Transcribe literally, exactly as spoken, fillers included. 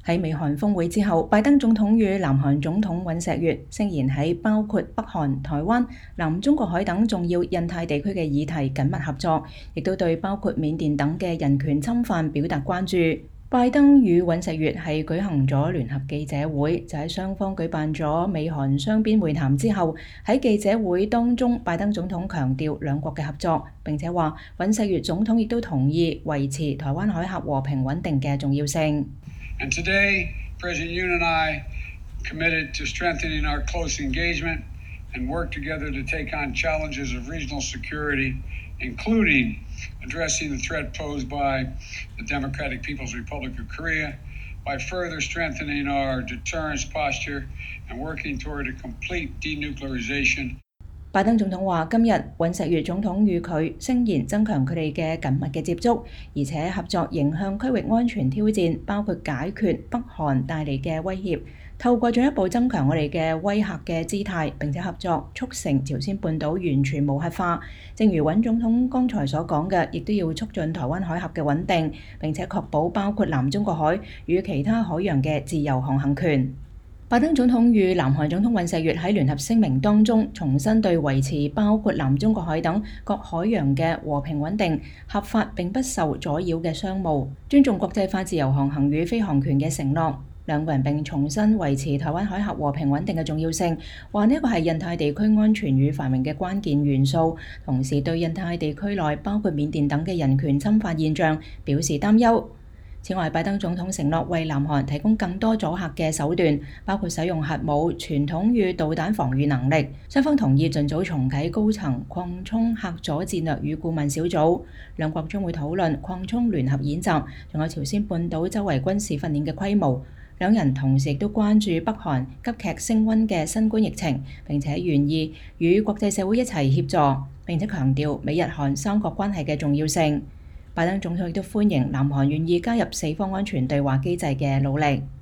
喺美韓峰會之後，拜登總統與南韓總統尹錫悅聲言喺包括北韓、台灣、南中國海等重要印太地區嘅議題緊密合作，亦都對包括緬甸等嘅人權侵犯表達關注。拜登與尹錫悅係舉行咗聯合記者會，就喺雙方舉辦咗美韓雙邊會談之後，喺記者會當中，拜登總統強調兩國嘅合作，並且話尹錫悅總統亦都同意維持台灣海峽和平穩定嘅重要性。 And today, President Yoon and I committed to strengthening our close engagement and work together to take on challenges of regional security, including addressing the threat posed by the Democratic People's Republic of Korea, by further strengthening our deterrence posture and working toward a complete denuclearization. 拜登總統話：今日尹錫悅總統與佢聲言增強佢哋嘅緊密嘅接觸，而且合作迎向區域安全挑戰，包括解決北韓帶嚟嘅威脅，透過進一步增強我哋嘅威嚇嘅姿態，並且合作促成朝鮮半島完全無核化。正如尹總統剛才所講嘅，亦都要促進台灣海峽嘅穩定，並且確保包括南中國海與其他海洋嘅自由航行權。拜登總統與南韓總統尹錫悅喺聯合聲明當中重申對維持包括南中國海等各海洋嘅和平穩定、合法並不受阻擾嘅商務，尊重國際法自由航行與飛航權嘅承諾。兩個人並重申維持台灣海峽和平穩定嘅重要性，話呢個係印太地區安全與繁榮嘅關鍵元素，同時對印太地區內包括緬甸等嘅人權侵犯現象表示擔憂。此外，拜登總統承諾為南韓提供更多阻嚇嘅手段，包括使用核武、傳統與導彈防禦能力。雙方同意盡早重啟高層擴充嚇阻戰略與顧問小組，兩國將會討論擴充聯合演習，仲有朝鮮半島周圍軍事訓練嘅規模。兩人同時亦都關注北韓急劇升溫嘅新冠疫情，並且願意與國際社會一齊協助，並且強調美日韓三國關係嘅重要性。拜登總統亦都歡迎南韓願意加入四方安全對話機制嘅努力。